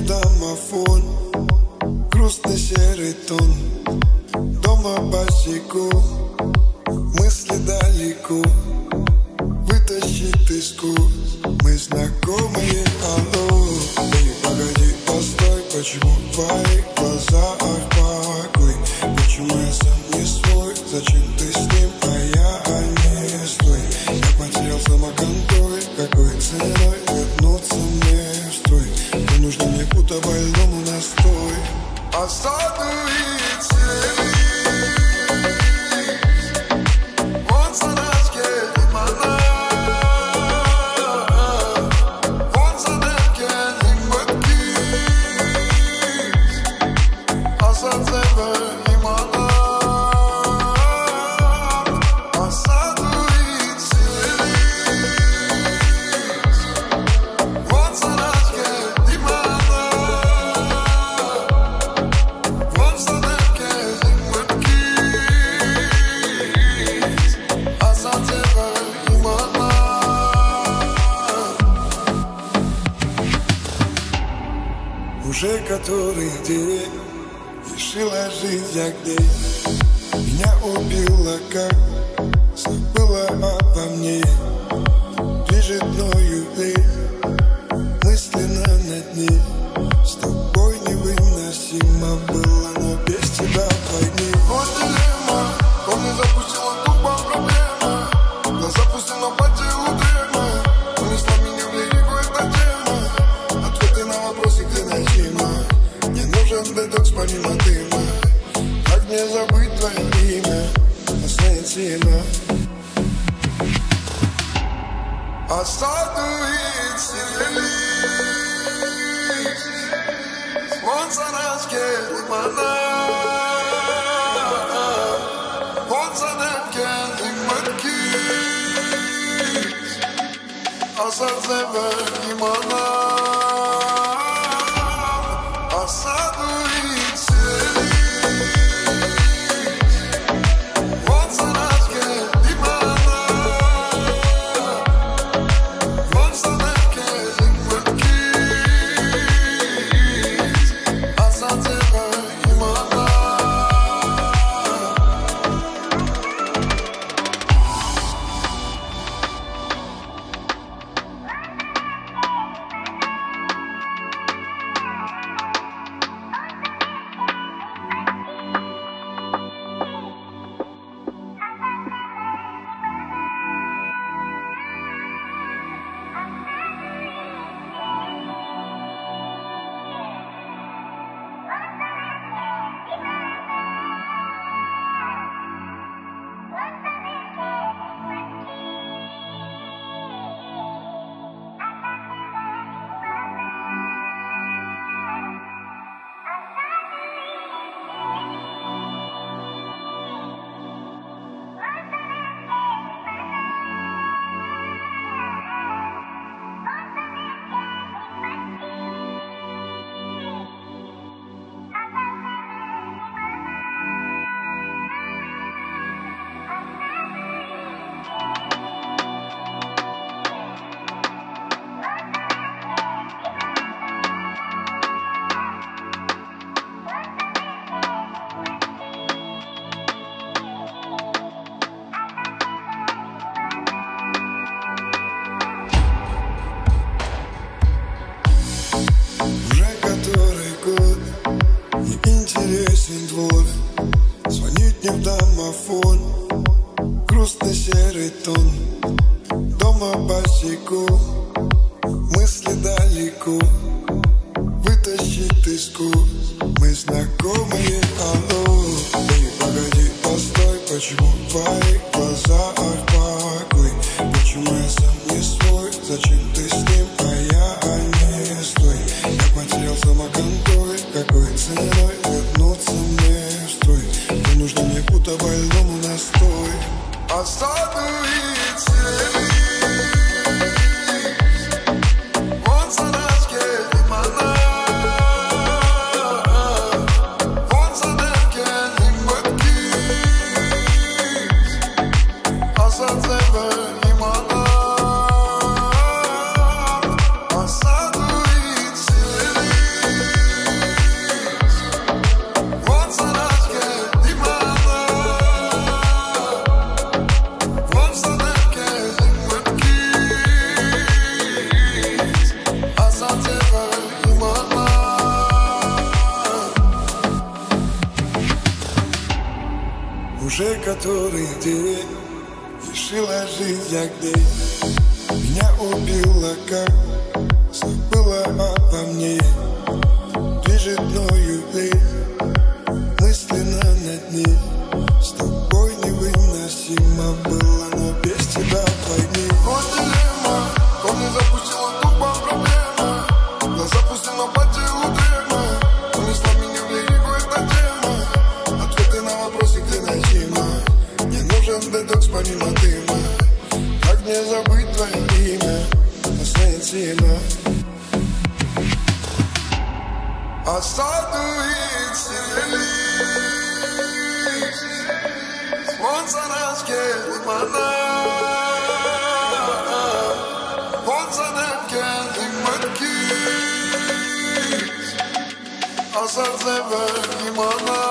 домофон, грустный серый тон. Дома босиком, мысли далеко, вытащить тоску. Мы знакомые, алло. Эй, погоди, постой, почему в твоих глазах покой? Почему я сам не свой? Зачем ты с ним, а я не с той? Я потерял самоконтроль, какой ценой вернуться мне в строй? Не нужно мне будто больному настой. Осаду и цели. Уже который день решила жить я где. Меня убила, как забыла обо мне. Движет мною лень, мысленно над ней. С тобой невыносимо было, но без тебя войны. Вот дилемма, он не запустила тупо проблема. Глаза пусты, но по телу трема. Унесла меня в лирику эта тема. Ответы на вопросы, где найти. Мне нужен детокс помимо дыма. Как мне забыть твое имя? Останется осаду и цели. Вот за нас лимона. Вот за немки лимонки. Осадзева лимона. Осаду и цели. Вот за нас лимона. Вот за немки лимонки. Осадзева лимона. Интересен двор, звонит мне в домофон, грустный серый тон. Дома босиком, мысли далеко, вытащить тоску. Мы знакомые, алло. Эй, погоди, постой, почему в твоих глазах покой? Почему я сам не свой? Зачем ты с ним, а я не с той? Я потерял самоконтроль, какой ценой вернуться мне в строй? Не нужно мне будто больному настой. Осаду и цели. Вот за нас лимона. Вот за немки лимонки. Осадзева который день решила жить я где. Меня убила, как забыла обо мне. Движет мною лень, мысленно над ней. С тобой невыносимо было, но без тебя войны. Вот дилемма, помни, запустила тупо проблема. Глаза пусты, но по телу трема. Унесла меня в лирику, эта тема. Ответы на вопросы, где найти мой. Мне нужен детокс помимо дыма. Как не забыть твое имя, Освенцима. Осадует сели Монсанаске лимана Монсанаске лиманки Осадзеве лимана